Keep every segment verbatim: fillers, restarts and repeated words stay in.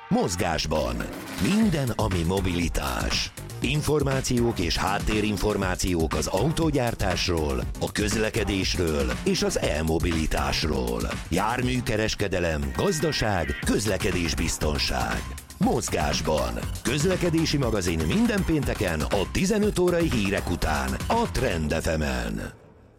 Mozgásban. Minden, ami mobilitás. Információk és háttérinformációk az autógyártásról, a közlekedésről és az e-mobilitásról. Járműkereskedelem, gazdaság, közlekedésbiztonság. Mozgásban. Közlekedési magazin minden pénteken a tizenöt órai hírek után a Trend ef emen.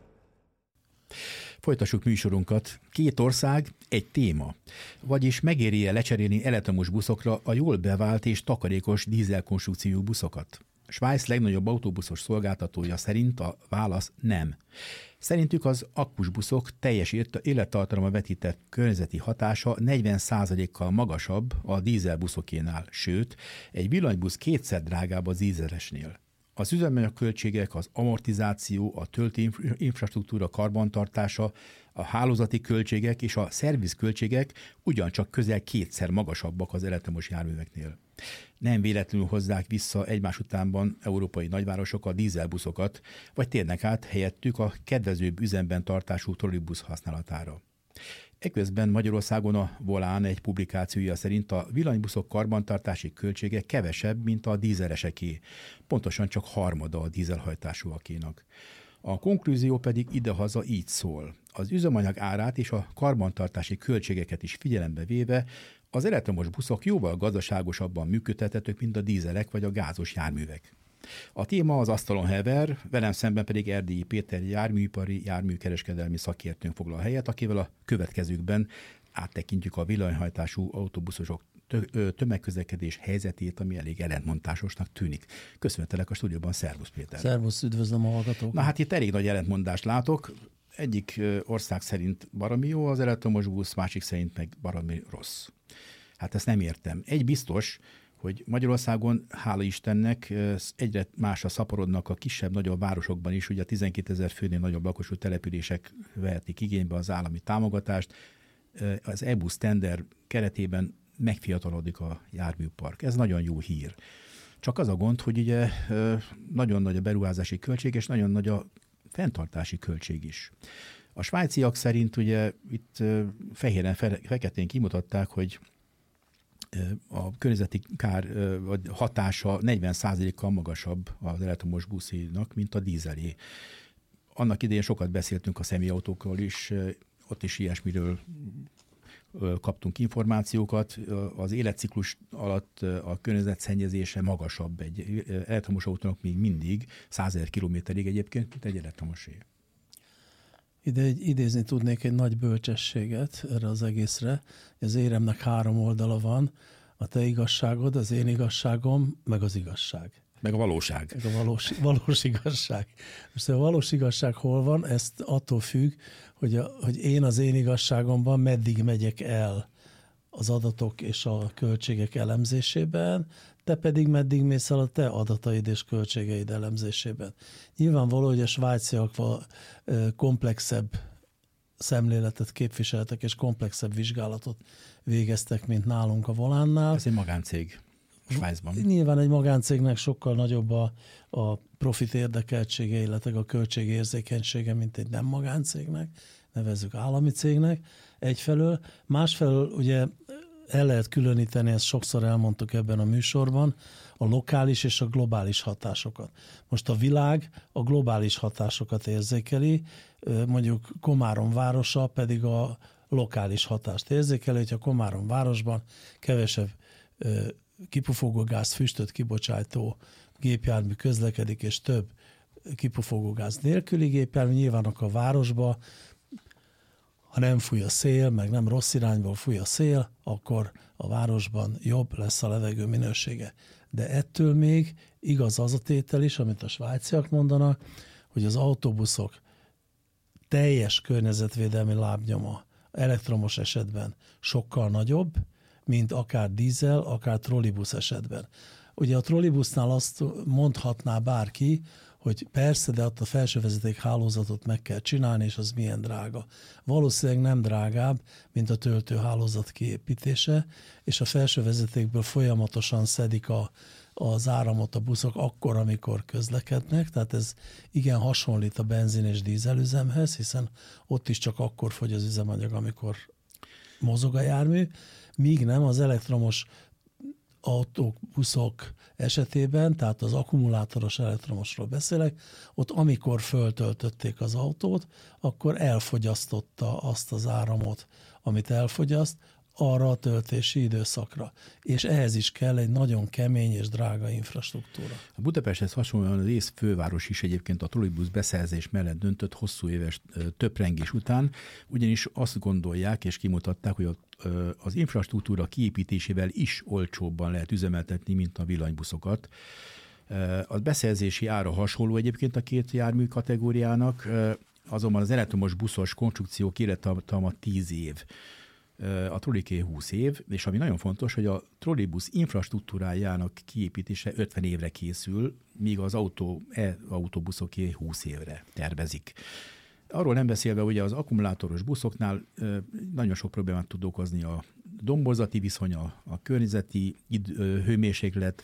Folytassuk műsorunkat. Két ország, egy téma. Vagyis megéri-e lecserélni elektromos buszokra a jól bevált és takarékos dízelkonstrukciójú buszokat? Svájc legnagyobb autóbuszos szolgáltatója szerint a válasz nem. Szerintük az akkusbuszok teljes élettartalma vetített környezeti hatása negyven százalékkal magasabb a dízelbuszokénál, sőt, egy villanybusz kétszer drágább a dízelesnél. Az üzemanyagköltségek, az amortizáció, a töltő infrastruktúra karbantartása, a hálózati költségek és a szervizköltségek ugyancsak közel kétszer magasabbak az elektromos járműveknél. Nem véletlenül hozzák vissza egymás utánban európai nagyvárosok a dízelbuszokat, vagy térnek át helyettük a kedvezőbb üzemben tartású trollibusz használatára. Eközben Magyarországon a Volán egy publikációja szerint a villanybuszok karbantartási költsége kevesebb, mint a dízeleseké, pontosan csak harmada a dízelhajtásúakénak. A konklúzió pedig idehaza így szól. Az üzemanyag árát és a karbantartási költségeket is figyelembe véve az elektromos buszok jóval gazdaságosabban működtethetők, mint a dízelek vagy a gázos járművek. A téma az asztalon hever, velem szemben pedig Erdélyi Péter járműipari, járműkereskedelmi szakértőnk foglal helyet, akivel a következőkben áttekintjük a villanyhajtású autóbuszosok tömegközlekedés helyzetét, ami elég ellentmondásosnak tűnik. Köszöntelek a stúdióban, szervusz Péter. Szervusz, üdvözlöm a hallgatókat. Na hát itt elég nagy ellentmondást látok. Egyik ország szerint baromi jó az elektromos busz, másik szerint meg baromi rossz. Hát ezt nem értem. Egy biztos, hogy Magyarországon, hála Istennek, egyre másra szaporodnak a kisebb-nagyobb városokban is, ugye a tizenkétezer főnél nagyobb lakosú települések vehetik igénybe az állami támogatást. Az e-busz tender keretében megfiatalodik a járműpark. Ez nagyon jó hír. Csak az a gond, hogy ugye nagyon nagy a beruházási költség, és nagyon nagy a fenntartási költség is. A svájciak szerint ugye itt fehéren, feketén kimutatták, hogy a környezeti kár vagy hatása negyven százalékkal magasabb az elektromos buszénak, mint a dízelé. Annak idején sokat beszéltünk a személyautókról is, ott is ilyesmiről kaptunk információkat. Az életciklus alatt a környezetszennyezése magasabb egy elektromos autónak még mindig százezer kilométerig egyébként, mint egy elektromosé. Ide egy, idézni tudnék egy nagy bölcsességet erre az egészre. Az éremnek három oldala van, a te igazságod, az én igazságom, meg az igazság. Meg a valóság. Meg a valós, valós igazság. Most a valós igazság hol van, ezt attól függ, hogy, a, hogy én az én igazságomban meddig megyek el az adatok és a költségek elemzésében, te pedig meddig mész el a te adataid és költségeid elemzésében. Nyilvánvaló, hogy a svájciak komplexebb szemléletet képviseltek, és komplexebb vizsgálatot végeztek, mint nálunk a Volánnál. Ez egy magáncég Svájcban. Nyilván egy magáncégnek sokkal nagyobb a, a profit érdekeltsége, illetve a költségérzékenysége, mint egy nem magáncégnek, nevezzük állami cégnek egyfelől. Másfelől ugye el lehet különíteni, ezt sokszor elmondtuk ebben a műsorban, a lokális és a globális hatásokat. Most a világ a globális hatásokat érzékeli, mondjuk Komárom városa pedig a lokális hatást érzékeli, hogyha Komárom városban kevesebb kipufogógáz, füstöt kibocsátó gépjármű közlekedik, és több kipufogógáz nélküli gépjármű, nyilván a városba, ha nem fúj a szél, meg nem rossz irányból fúj a szél, akkor a városban jobb lesz a levegő minősége. De ettől még igaz az a tétel is, amit a svájciak mondanak, hogy az autóbuszok teljes környezetvédelmi lábnyoma elektromos esetben sokkal nagyobb, mint akár dízel, akár trollibusz esetben. Ugye a trollibusznál azt mondhatná bárki, hogy persze, de ott a felsővezeték hálózatot meg kell csinálni, és az milyen drága. Valószínűleg nem drágább, mint a töltőhálózat kiépítése, és a felsővezetékből folyamatosan szedik a, az áramot a buszok akkor, amikor közlekednek, tehát ez igen hasonlít a benzin és dízelüzemhez, hiszen ott is csak akkor fogy az üzemanyag, amikor mozog a jármű, míg nem az elektromos autók, buszok esetében, tehát az akkumulátoros elektromosról beszélek, ott amikor föltöltötték az autót, akkor elfogyasztotta azt az áramot, amit elfogyaszt, arra a töltési időszakra. És ehhez is kell egy nagyon kemény és drága infrastruktúra. A Budapesthez hasonlóan az ész főváros is egyébként a trollibusz beszerzés mellett döntött hosszú éves töprengés után, ugyanis azt gondolják és kimutatták, hogy az infrastruktúra kiépítésével is olcsóbban lehet üzemeltetni, mint a villanybuszokat. A beszerzési ára hasonló egyébként a két jármű kategóriának, azonban az elektromos buszos konstrukció élettartama tíz év. A trolliké húsz év, és ami nagyon fontos, hogy a trollibusz infrastruktúrájának kiépítése ötven évre készül, míg az autó, e-autóbuszoké húsz évre tervezik. Arról nem beszélve, ugye az akkumulátoros buszoknál nagyon sok problémát tud okozni a domborzati viszony, a, a környezeti id, hőmérséklet.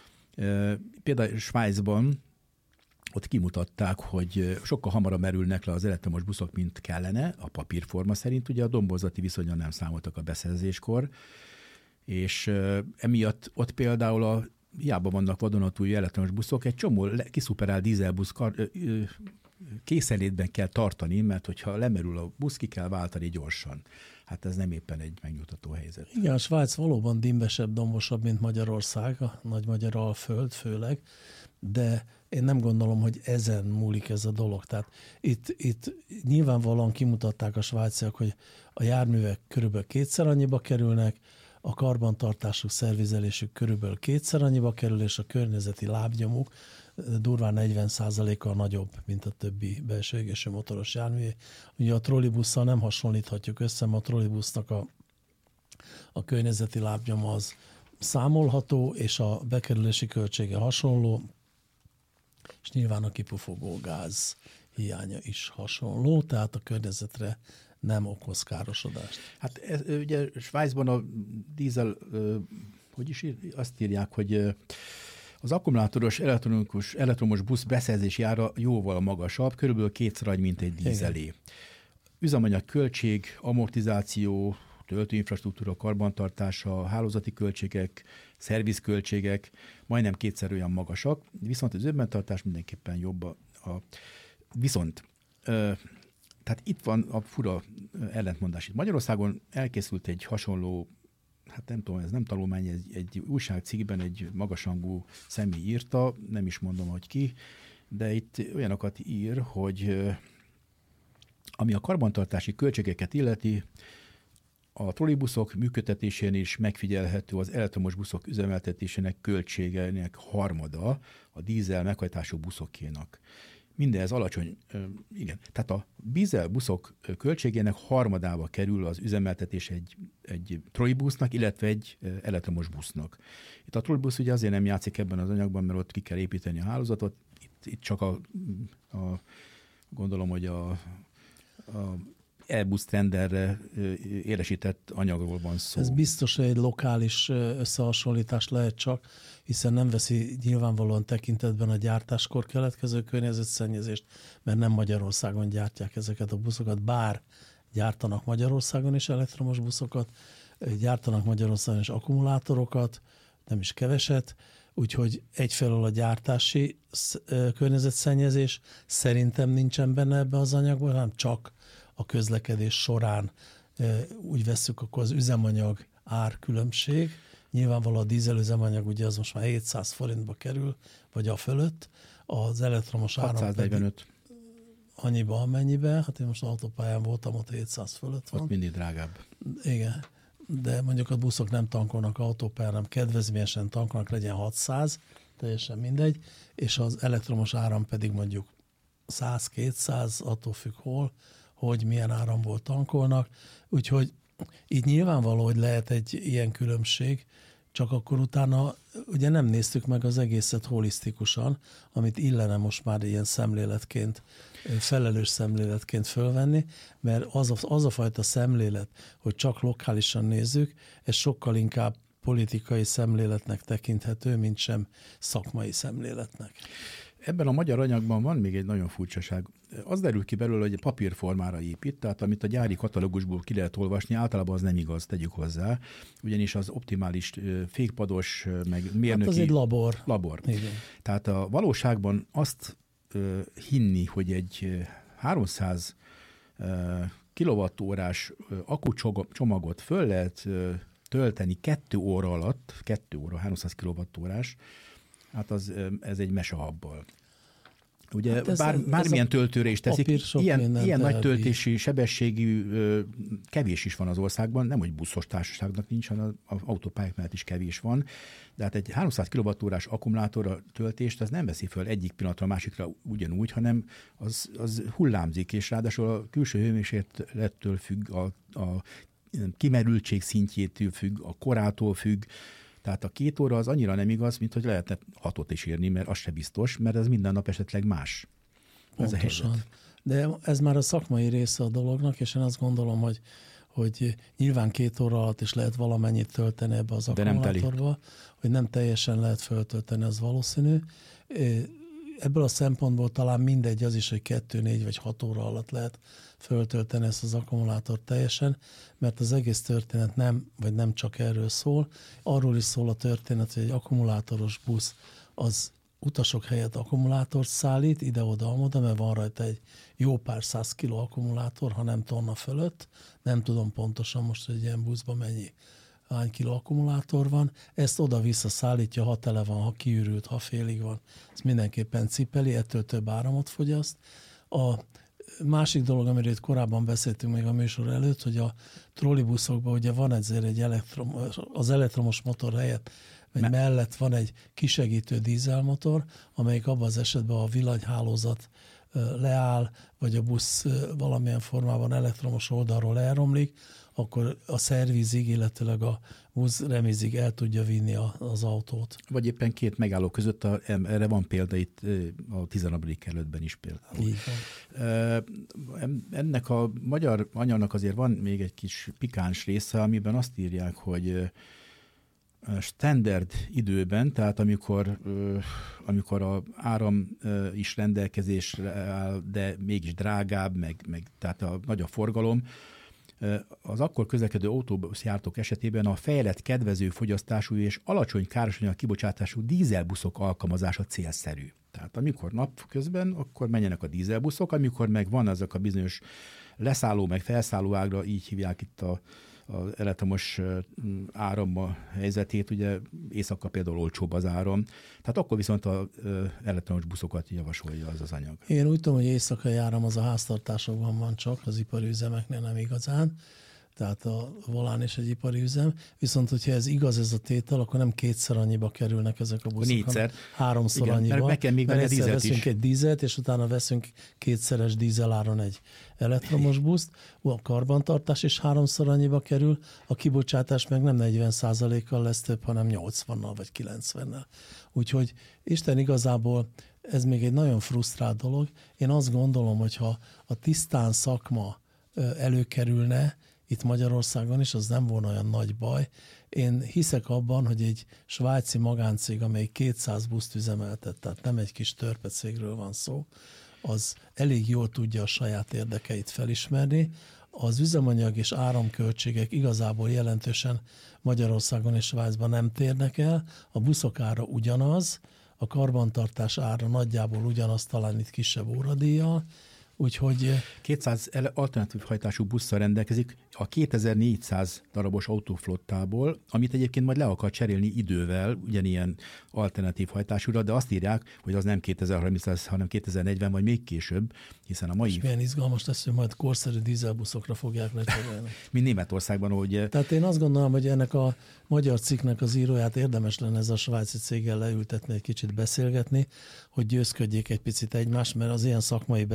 Például Svájcban ott kimutatták, hogy sokkal hamarabb merülnek le az elektromos buszok, mint kellene, a papírforma szerint, ugye a domborzati viszonyon nem számoltak a beszerzéskor, és emiatt ott például a hiába vannak vadonatúj elektromos buszok, egy csomó kiszuperált dízelbusz kar, készenlétben kell tartani, mert hogyha lemerül a busz, ki kell váltani gyorsan. Hát ez nem éppen egy megnyugtató helyzet. Igen, a Svájc valóban dimbesebb, dombosabb, mint Magyarország, a nagy magyar alföld főleg, de én nem gondolom, hogy ezen múlik ez a dolog. Tehát itt, itt nyilvánvalóan kimutatták a svájciak, hogy a járművek körülbelül kétszer annyiba kerülnek, a karbantartásuk, szervizelésük körülbelül kétszer annyiba kerül, és a környezeti lábnyomuk durván negyven százalékkal nagyobb, mint a többi belső égésű motoros járművé. Ugye a trollibusszal nem hasonlíthatjuk össze, mert a trollibusznak a, a környezeti lábnyoma az számolható, és a bekerülési költsége hasonló, és nyilván a kipufogó gáz hiánya is hasonló, tehát a környezetre nem okoz károsodást. Hát ez, ugye Svájcban a dízel, hogy is ír, azt írják, hogy az akkumulátoros elektronikus, elektromos busz beszerzési ára jóval magasabb, körülbelül kétszer annyi, mint egy dízelé. Üzemanyag költség, amortizáció, töltőinfrastruktúra, karbantartása, hálózati költségek, szervizköltségek majdnem kétszer olyan magasak, viszont az üzemtartás mindenképpen jobb. A, a, viszont, ö, tehát itt van a fura ellentmondás. Itt Magyarországon elkészült egy hasonló, hát nem tudom, ez nem tanulmány, egy, egy újságcikkben egy magasrangú személy írta, nem is mondom, hogy ki, de itt olyanokat ír, hogy ami a karbantartási költségeket illeti, a trollibuszok működtetésén is megfigyelhető az elektromos buszok üzemeltetésének költségének harmada a dízel meghajtású buszokénak. Mindez alacsony, igen. Tehát a dízel buszok költségének harmadába kerül az üzemeltetés egy, egy trollibusznak, illetve egy elektromos busznak. Itt a trollibusz ugye azért nem játszik ebben az anyagban, mert ott ki kell építeni a hálózatot. Itt, itt csak a, a gondolom, hogy a, a Airbus tenderre élesített anyagról van szó. Ez biztos, hogy egy lokális összehasonlítás lehet csak, hiszen nem veszi nyilvánvalóan tekintetben a gyártáskor keletkező környezetszennyezést, mert nem Magyarországon gyártják ezeket a buszokat, bár gyártanak Magyarországon is elektromos buszokat, gyártanak Magyarországon is akkumulátorokat, nem is keveset, úgyhogy egyfelől a gyártási környezetszennyezés szerintem nincsen benne ebbe az anyagban, hanem csak a közlekedés során úgy vesszük, akkor az üzemanyag árkülönbség. Nyilvánvalóan a dízelüzemanyag ugye az most már hétszáz forintba kerül, vagy a fölött. Az elektromos áram pedig annyiba, amennyibe. Hát én most autópályán voltam, ott hétszáz fölött van. Ott mindig drágább. Igen, de mondjuk a buszok nem tankolnak autópályán, hanem kedvezményesen tankolnak, legyen hatszáz, teljesen mindegy, és az elektromos áram pedig mondjuk száz-kétszáz, attól függ hol, hogy milyen áramból tankolnak, úgyhogy így nyilvánvaló, hogy lehet egy ilyen különbség, csak akkor utána ugye nem néztük meg az egészet holisztikusan, amit illene most már ilyen szemléletként, felelős szemléletként fölvenni, mert az a, az a fajta szemlélet, hogy csak lokálisan nézzük, ez sokkal inkább politikai szemléletnek tekinthető, mint sem szakmai szemléletnek. Ebben a magyar anyagban van még egy nagyon furcsaság. Az derül ki belőle, hogy papírformára épít, tehát amit a gyári katalógusból ki lehet olvasni, általában az nem igaz, tegyük hozzá, ugyanis az optimális fékpados, meg mérnöki... Hát az egy labor. Labor. Igen. Tehát a valóságban azt uh, hinni, hogy egy háromszáz uh, kilowattórás uh, akkucsomagot föl lehet uh, tölteni kettő óra alatt, kettő óra, háromszáz kilowattórás, hát az, ez egy mesehabbal. Ugye hát ez, bár, bármilyen töltőre is teszik, ilyen, ilyen nagy töltési sebességű kevés is van az országban, nem hogy buszos társaságnak nincs, hanem az autópályák mellett is kevés van, de hát egy háromszáz kilowattórás akkumulátorra töltést az nem veszi föl egyik pillanatra a másikra ugyanúgy, hanem az, az hullámzik, és ráadásul a külső hőmérséklettől függ, a, a kimerültség szintjétől függ, a korától függ. Tehát a két óra az annyira nem igaz, mint hogy lehetne hatot is írni, mert az se biztos, mert ez minden nap esetleg más. Ez a helyzet. De ez már a szakmai része a dolognak, és én azt gondolom, hogy, hogy nyilván két óra alatt is lehet valamennyit tölteni ebbe az akkumulátorba, hogy nem teljesen lehet föltölteni, az valószínű. Ebből a szempontból talán mindegy az is, hogy kettő, négy vagy hat óra alatt lehet föltölteni ezt az akkumulátort teljesen, mert az egész történet nem, vagy nem csak erről szól. Arról is szól a történet, hogy egy akkumulátoros busz az utasok helyett akkumulátort szállít, ide-oda-amoda, mert van rajta egy jó pár száz kiló akkumulátor, ha nem tonna fölött. Nem tudom pontosan most, hogy egy ilyen buszban mennyi, hány kiló akkumulátor van. Ezt oda-vissza szállítja, ha tele van, ha kiürült, ha félig van. Ez mindenképpen cipeli, ettől több áramot fogyaszt. A másik dolog, amiről itt korábban beszéltünk még a műsor előtt, hogy a trollibuszokban ugye van ezért egy elektromos, az elektromos motor helyett, vagy Me- mellett van egy kisegítő dízelmotor, amelyik abban az esetben, ha a villanyhálózat leáll, vagy a busz valamilyen formában elektromos oldalról elromlik, akkor a szervizig, illetőleg a busz remizig el tudja vinni a, az autót. Vagy éppen két megálló között, a, erre van példa itt a tizenabbadik kerületben is például. Így van. Ennek a magyar anyagnak azért van még egy kis pikáns része, amiben azt írják, hogy standard időben, tehát amikor, amikor a áram is rendelkezésre áll, de mégis drágább, meg, meg tehát a nagy a forgalom, az akkor közlekedő autóbuszjártók esetében a fejlett, kedvező fogyasztású és alacsony károsanyag kibocsátású dízelbuszok alkalmazása célszerű. Tehát amikor napközben, akkor menjenek a dízelbuszok, amikor meg van azok a bizonyos leszálló, meg felszálló ágra, így hívják itt a az elektromos áram helyzetét, ugye éjszaka például olcsóbb az áram, tehát akkor viszont az elektromos buszokat javasolja az az anyag. Én úgy tudom, hogy éjszakai áram az a háztartásokban van csak, az ipari üzemeknél nem igazán, tehát a Volán is egy ipari üzem, viszont hogyha ez igaz ez a tétel, akkor nem kétszer annyiba kerülnek ezek a buszok, négyszer. háromszor igen, annyiba, mert, még mert egyszer veszünk is. egy dízelt, és utána veszünk kétszeres dízeláron egy elektromos buszt, a karbantartás is háromszor annyiba kerül, a kibocsátás meg nem negyven százalékkal lesz több, hanem nyolcvannal vagy kilencvennel. Úgyhogy Isten igazából ez még egy nagyon frusztrált dolog. Én azt gondolom, hogy ha a tisztán szakma előkerülne, itt Magyarországon is, az nem volna olyan nagy baj. Én hiszek abban, hogy egy svájci magáncég, amely kétszáz buszt üzemeltet, tehát nem egy kis törpecégről van szó, az elég jól tudja a saját érdekeit felismerni. Az üzemanyag és áramköltségek igazából jelentősen Magyarországon és Svájcban nem térnek el, a buszok ára ugyanaz, a karbantartás ára nagyjából ugyanaz, talán itt kisebb óradíjjal, úgyhogy kétszáz alternatív hajtású busszal rendelkezik a kétezer-négyszáz darabos autóflottából, amit egyébként majd le akar cserélni idővel, ugyanilyen alternatív hajtásúra, de azt írják, hogy az nem kétezer-harminc, hanem kétezer-negyven, vagy még később, hiszen a mai... És milyen izgalmas lesz, hogy majd korszerű dízelbuszokra fogják lecserélni. Mint Németországban, hogy... Tehát én azt gondolom, hogy ennek a magyar cikknek az íróját érdemes lenne ez a svájci céggel leültetni, egy kicsit beszélgetni, hogy győzködjék egy picit egymást, mert az ilyen szakmai beszélgetés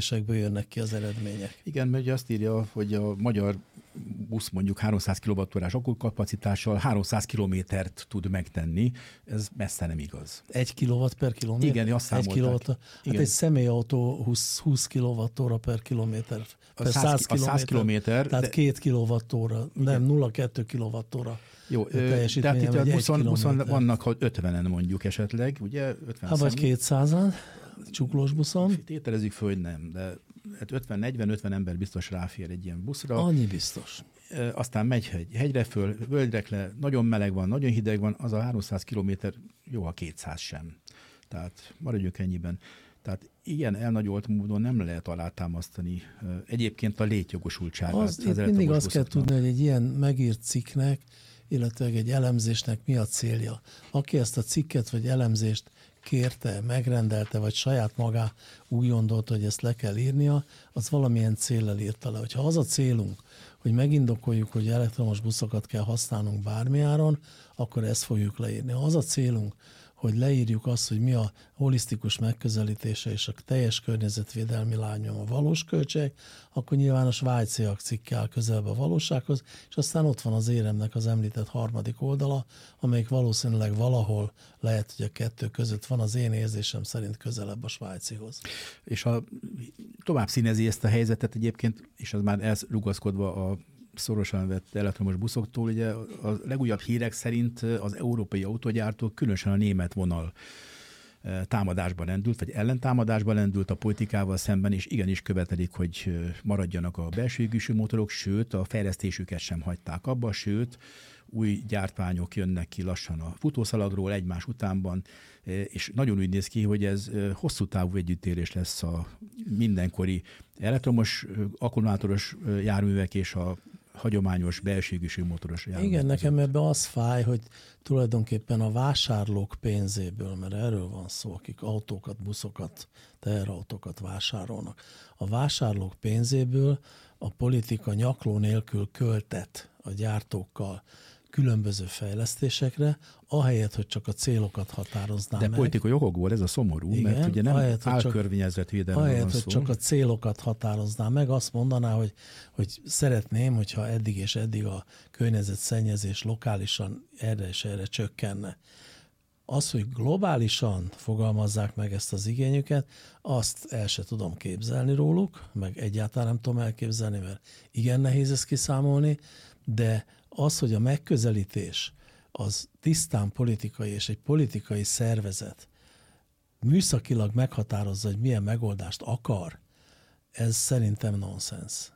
kísérletésekből jönnek ki az eredmények. Igen, mert ugye azt írja, hogy a magyar busz mondjuk háromszáz kilowattórás akkukapacitással háromszáz kilométert tud megtenni. Ez messze nem igaz. Egy kilowatt per kilométer? Igen, azt számolták. Egy kilowatt, hát igen. egy személyautó húsz, húsz kilowattóra per kilométer. Per a száz, száz, száz kilométer. Tehát de... két kilowattóra, nem nulla egész kettő kilowattóra. Jó, tehát itt a buszon, buszon vannak ötvenen mondjuk esetleg, ugye? ötven hát vagy kétszázan csuklós buszon. Tételezzük föl, hogy nem, de hát ötven negyven ötven ember biztos ráfér egy ilyen buszra. Annyi biztos. Aztán megy hegy, hegyre föl, völgyre le, nagyon meleg van, nagyon hideg van, az a háromszáz kilométer, jó, a kétszáz sem. Tehát maradjunk ennyiben. Tehát ilyen elnagyolt módon nem lehet alátámasztani egyébként a létjogosultságát. Az, az itt mindig azt kell tudni, hogy egy ilyen megírt cikknek, illetve egy elemzésnek mi a célja. Aki ezt a cikket vagy elemzést kérte, megrendelte, vagy saját magá úgy gondolta, hogy ezt le kell írnia, az valamilyen céllal írta le. Hogyha az a célunk, hogy megindokoljuk, hogy elektromos buszokat kell használnunk bármi áron, akkor ezt fogjuk leírni. Ha az a célunk, hogy leírjuk azt, hogy mi a holisztikus megközelítése és a teljes környezetvédelmi lányom a valós költség, akkor nyilván a svájciak cikke áll közelbe a valósághoz, és aztán ott van az éremnek az említett harmadik oldala, amelyik valószínűleg valahol lehet, hogy a kettő között van, az én érzésem szerint közelebb a svájcihoz. És ha tovább színezi ezt a helyzetet egyébként, és az már elrugaszkodva a szorosan vett elektromos buszoktól, ugye a legújabb hírek szerint az európai autógyártók, különösen a német vonal támadásban lendült, vagy ellentámadásban lendült a politikával szemben, és igenis követelik, hogy maradjanak a belső égésű motorok, sőt, a fejlesztésüket sem hagyták abba, sőt, új gyártványok jönnek ki lassan a futószaladról egymás utánban, és nagyon úgy néz ki, hogy ez hosszú távú együttérés lesz a mindenkori elektromos, akkumulátoros járművek és a hagyományos belső égésű motoros járművek. Igen, nekem ebben az fáj, hogy tulajdonképpen a vásárlók pénzéből, mert erről van szó, akik autókat, buszokat, teherautókat vásárolnak. A vásárlók pénzéből a politika nyakló nélkül költet a gyártókkal különböző fejlesztésekre, ahelyett, hogy csak a célokat határozná De meg. politikai okokból ez a szomorú, igen, mert ugye nem álkörnyezetvédelemről van ahelyett, szó. hogy csak a célokat határozná meg, azt mondaná, hogy, hogy szeretném, hogyha eddig és eddig a környezetszennyezés lokálisan erre és erre csökkenne. Az, hogy globálisan fogalmazzák meg ezt az igényüket, azt el se tudom képzelni róluk, meg egyáltalán nem tudom elképzelni, mert igen nehéz ezt kiszámolni, de az, hogy a megközelítés az tisztán politikai, és egy politikai szervezet műszakilag meghatározza, hogy milyen megoldást akar, ez szerintem nonsens.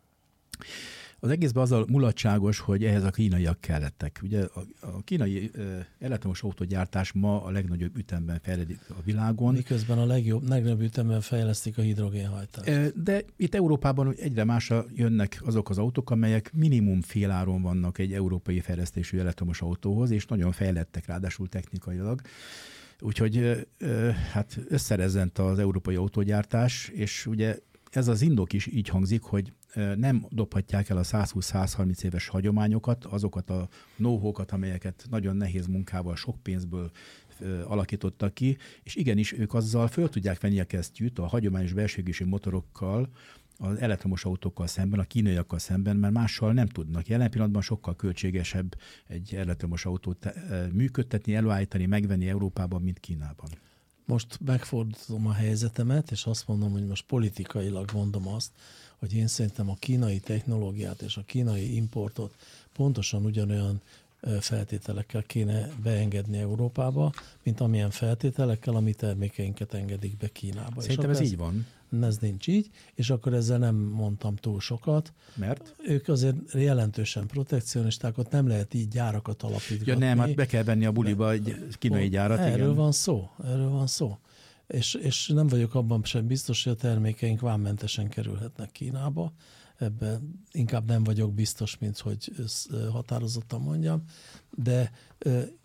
Az egészben azzal mulatságos, hogy ehhez a kínaiak kellettek. Ugye a, a kínai uh, elektromos autógyártás ma a legnagyobb ütemben fejlődik a világon. Miközben a legjobb, legnagyobb ütemben fejlesztik a hidrogénhajtást. Uh, de itt Európában egyre másra jönnek azok az autók, amelyek minimum féláron vannak egy európai fejlesztésű elektromos autóhoz, és nagyon fejlettek ráadásul technikailag. Úgyhogy uh, hát összerezzent az európai autógyártás, és ugye ez az indok is így hangzik, hogy nem dobhatják el a százhúsz-százharminc éves hagyományokat, azokat a know-how-kat, amelyeket nagyon nehéz munkával, sok pénzből alakítottak ki, és igenis ők azzal föl tudják venni a kesztyűt a hagyományos belső égésű motorokkal, az elektromos autókkal szemben, a kínaiakkal szemben, mert mással nem tudnak. Jelen pillanatban sokkal költségesebb egy elektromos autót működtetni, előállítani, megvenni Európában, mint Kínában. Most megfordítom a helyzetemet, és azt mondom, hogy most politikailag mondom azt, hogy én szerintem a kínai technológiát és a kínai importot pontosan ugyanolyan feltételekkel kéne beengedni Európába, mint amilyen feltételekkel a mi termékeinket engedik be Kínába. Szerintem ez, ez így van. Ez nincs így, és akkor ezzel nem mondtam túl sokat. Mert? Ők azért jelentősen protekcionisták, ott nem lehet így gyárakat alapítgatni. Ja nem, hát be kell venni a buliba egy kínai gyárat. Erről igen. van szó, erről van szó. És, és nem vagyok abban sem biztos, hogy a termékeink vámmentesen kerülhetnek Kínába. Ebben inkább nem vagyok biztos, mint hogy határozottan mondjam. De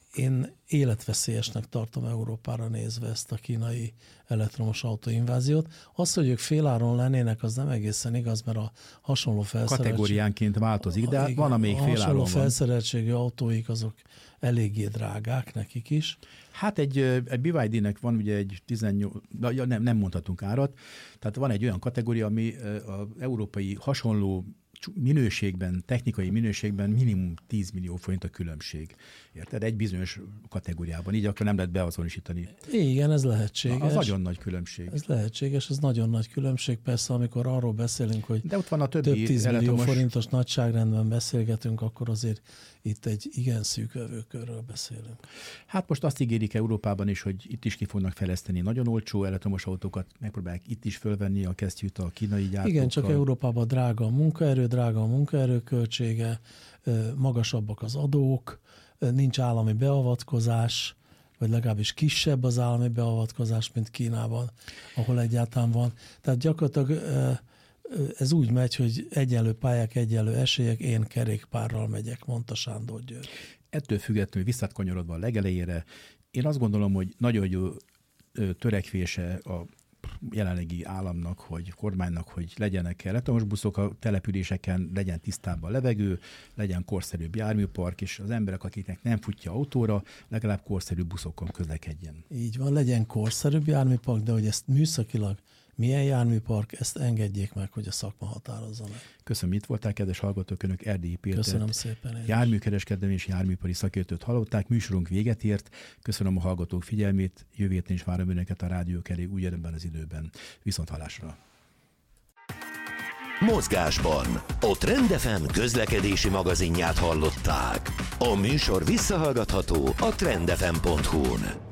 én életveszélyesnek tartom Európára nézve ezt a kínai elektromos autóinváziót. Az, hogy ők féláron lennének, az nem egészen igaz, mert a hasonló felszereltség... Kategóriánként változik, de igen, van, amelyik féláron van. A hasonló felszereltségű autóik azok eléggé drágák nekik is. Hát egy, egy bé vé dé-nek van ugye egy tizennyolc, ja, nem, nem mondhatunk árat, tehát van egy olyan kategória, ami az európai hasonló minőségben, technikai minőségben minimum tíz millió forint a különbség. Érted? Egy bizonyos kategóriában. Így akkor nem lehet beazonosítani. Igen, ez lehetséges. Na, az nagyon nagy különbség. Ez lehetséges, ez nagyon nagy különbség. Persze, amikor arról beszélünk, hogy de ott van a többi több tíz millió elektromos... forintos nagyságrendben beszélgetünk, akkor azért itt egy igen szűk övőkörről beszélünk. Hát most azt ígérik Európában is, hogy itt is ki fognak fejleszteni nagyon olcsó elektromos autókat, megpróbálják itt is fölvenni a kesztyűt a kínai gyártókkal. Igen, csak Európában drága a munkaerő, drága a munkaerő költsége, magasabbak az adók, nincs állami beavatkozás, vagy legalábbis kisebb az állami beavatkozás, mint Kínában, ahol egyáltalán van. Tehát gyakorlatilag ez úgy megy, hogy egyenlő pályák, egyenlő esélyek, én kerékpárral megyek, mondta Sándor György. Ettől függetlenül visszakanyarodva a legelejére, én azt gondolom, hogy nagyon jó törekvése a jelenlegi államnak, hogy kormánynak, hogy legyenek elektromos buszok a településeken, legyen tisztább a levegő, legyen korszerűbb járműpark, és az emberek, akiknek nem futja autóra, legalább korszerűbb buszokon közlekedjen. Így van, legyen korszerűbb járműpark, de hogy ezt műszakilag milyen járműpark, ezt engedjék meg, hogy a szakma határozza meg. Köszönöm, itt voltál, kedves hallgatók, önök Erdélyi Pétert. Köszönöm szépen. Járműkereskedelmi és járműipari szakértőt hallották, műsorunk véget ért. Köszönöm a hallgatók figyelmét, jövő héten is várom önöket a rádiók elé ugyanebben az időben. Viszont hallásra. Mozgásban a Trend ef em közlekedési magazinját hallották. A műsor visszahallgatható a trend f m pont hu-n.